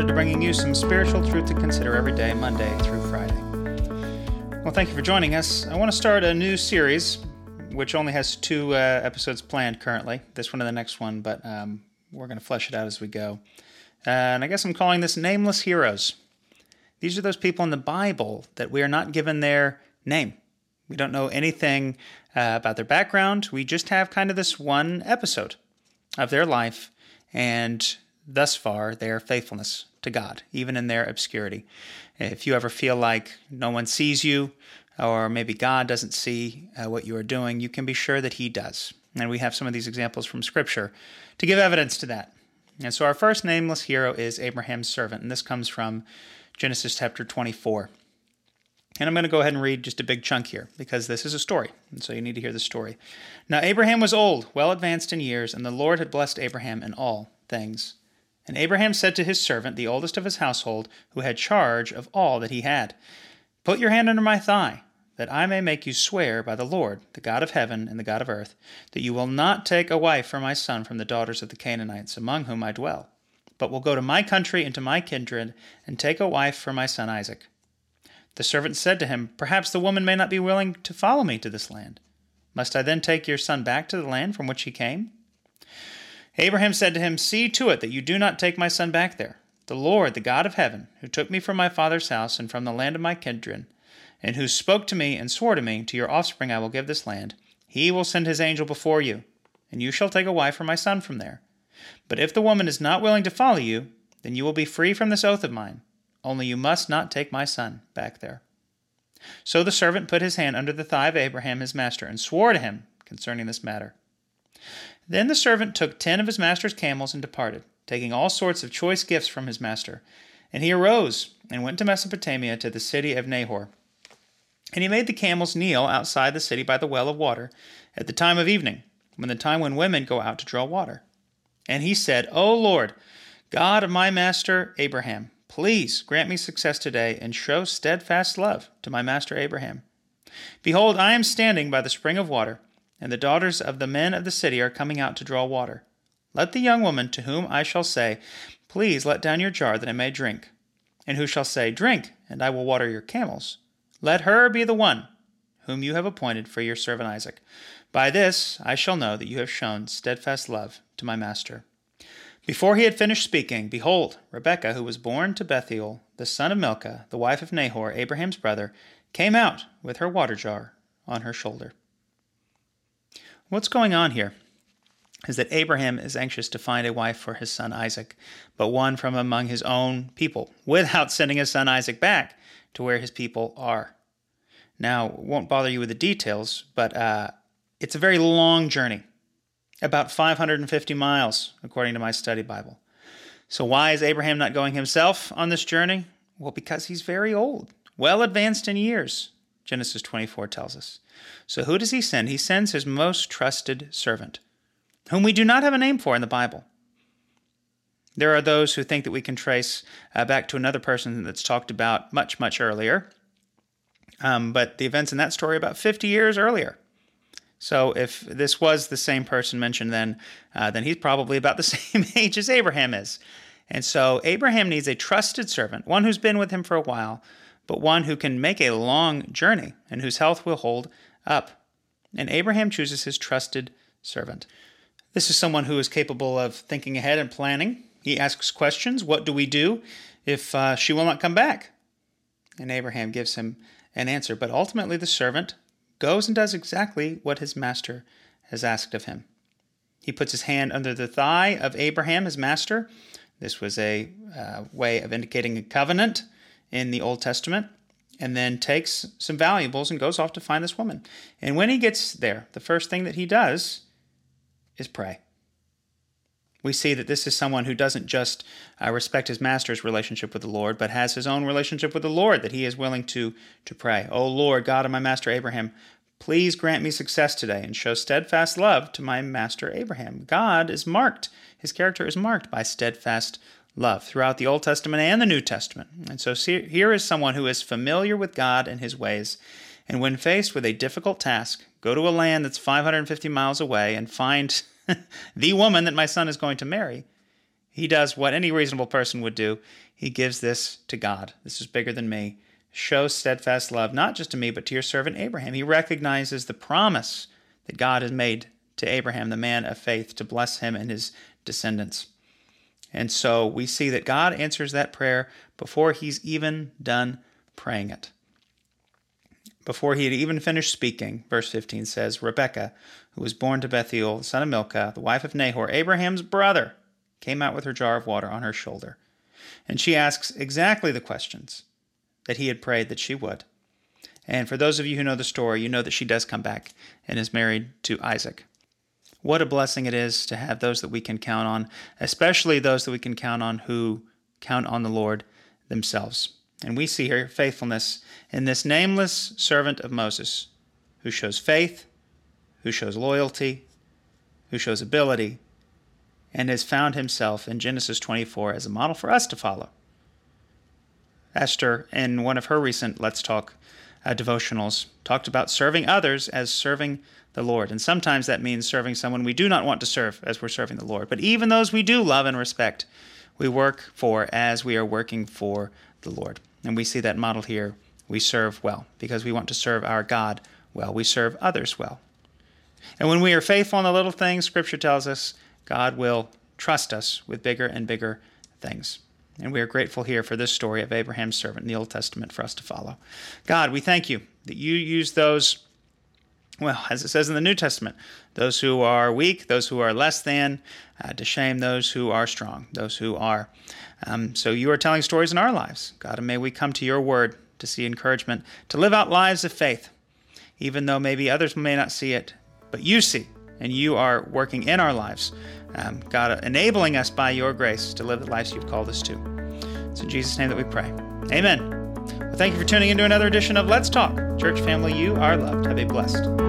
to bringing you some spiritual truth to consider every day, Monday through Friday. Well, thank you for joining us. I want to start a new series, which only has 2 episodes planned currently, this one and the next one, but we're going to flesh it out as we go. And I guess I'm calling this Nameless Heroes. These are those people in the Bible that we are not given their name. We don't know anything about their background. We just have kind of this one episode of their life, and thus far, their faithfulness to God, even in their obscurity. If you ever feel like no one sees you, or maybe God doesn't see what you are doing, you can be sure that He does. And we have some of these examples from Scripture to give evidence to that. And so our first nameless hero is Abraham's servant, and this comes from Genesis chapter 24. And I'm going to go ahead and read just a big chunk here, because this is a story, and so you need to hear the story. Now Abraham was old, well advanced in years, and the Lord had blessed Abraham in all things. And Abraham said to his servant, the oldest of his household, who had charge of all that he had, "Put your hand under my thigh, that I may make you swear by the Lord, the God of heaven and the God of earth, that you will not take a wife for my son from the daughters of the Canaanites, among whom I dwell, but will go to my country and to my kindred, and take a wife for my son Isaac." The servant said to him, "Perhaps the woman may not be willing to follow me to this land. Must I then take your son back to the land from which he came?" Abraham said to him, "See to it that you do not take my son back there. The Lord, the God of heaven, who took me from my father's house and from the land of my kindred, and who spoke to me and swore to me, to your offspring I will give this land, He will send His angel before you, and you shall take a wife for my son from there. But if the woman is not willing to follow you, then you will be free from this oath of mine. Only you must not take my son back there." So the servant put his hand under the thigh of Abraham his master, and swore to him concerning this matter. Then the servant took 10 of his master's camels and departed, taking all sorts of choice gifts from his master. And he arose and went to Mesopotamia, to the city of Nahor. And he made the camels kneel outside the city by the well of water at the time of evening, when the time when women go out to draw water. And he said, "O Lord, God of my master Abraham, please grant me success today, and show steadfast love to my master Abraham. Behold, I am standing by the spring of water, and the daughters of the men of the city are coming out to draw water. Let the young woman to whom I shall say, 'Please let down your jar that I may drink,' and who shall say, 'Drink, and I will water your camels,' let her be the one whom you have appointed for your servant Isaac. By this I shall know that you have shown steadfast love to my master." Before he had finished speaking, behold, Rebekah, who was born to Bethuel, the son of Milcah, the wife of Nahor, Abraham's brother, came out with her water jar on her shoulder. What's going on here is that Abraham is anxious to find a wife for his son Isaac, but one from among his own people, without sending his son Isaac back to where his people are. Now, it won't bother you with the details, but it's a very long journey, about 550 miles, according to my study Bible. So why is Abraham not going himself on this journey? Well, because he's very old, well advanced in years, Genesis 24 tells us. So who does he send? He sends his most trusted servant, whom we do not have a name for in the Bible. There are those who think that we can trace back to another person that's talked about much, much earlier. But the events in that story are about 50 years earlier. So if this was the same person mentioned then he's probably about the same age as Abraham is. And so Abraham needs a trusted servant, one who's been with him for a while, but one who can make a long journey and whose health will hold up. And Abraham chooses his trusted servant. This is someone who is capable of thinking ahead and planning. He asks questions. What do we do if she will not come back? And Abraham gives him an answer. But ultimately the servant goes and does exactly what his master has asked of him. He puts his hand under the thigh of Abraham, his master. This was a way of indicating a covenant in the Old Testament, and then takes some valuables and goes off to find this woman. And when he gets there, the first thing that he does is pray. We see that this is someone who doesn't just respect his master's relationship with the Lord, but has his own relationship with the Lord that he is willing to pray. "O Lord, God of my master Abraham, please grant me success today and show steadfast love to my master Abraham." God is marked. His character is marked by steadfast love throughout the Old Testament and the New Testament. And so here is someone who is familiar with God and his ways, and when faced with a difficult task, go to a land that's 550 miles away and find the woman that my son is going to marry. He does what any reasonable person would do. He gives this to God. This is bigger than me. Show steadfast love, not just to me, but to your servant Abraham. He recognizes the promise that God has made to Abraham, the man of faith, to bless him and his descendants. And so we see that God answers that prayer before he's even done praying it. Before he had even finished speaking, verse 15 says, Rebekah, who was born to Bethuel, the son of Milcah, the wife of Nahor, Abraham's brother, came out with her jar of water on her shoulder. And she asks exactly the questions that he had prayed that she would. And for those of you who know the story, you know that she does come back and is married to Isaac. What a blessing it is to have those that we can count on, especially those that we can count on who count on the Lord themselves. And we see her faithfulness in this nameless servant of Moses, who shows faith, who shows loyalty, who shows ability, and has found himself in Genesis 24 as a model for us to follow. Esther, in one of her recent Let's Talk devotionals, talked about serving others as serving the Lord. And sometimes that means serving someone we do not want to serve as we're serving the Lord. But even those we do love and respect, we work for as we are working for the Lord. And we see that modeled here. We serve well because we want to serve our God well. We serve others well. And when we are faithful in the little things, Scripture tells us God will trust us with bigger and bigger things. And we are grateful here for this story of Abraham's servant in the Old Testament for us to follow. God, we thank you that you use those, well, as it says in the New Testament, those who are weak, those who are less than, to shame those who are strong, those who are. So you are telling stories in our lives, God, and may we come to your word to see encouragement, to live out lives of faith, even though maybe others may not see it, but you see, and you are working in our lives, God, enabling us by your grace to live the lives you've called us to. It's in Jesus' name that we pray. Amen. Well, thank you for tuning into another edition of Let's Talk. Church family, you are loved. Have a blessed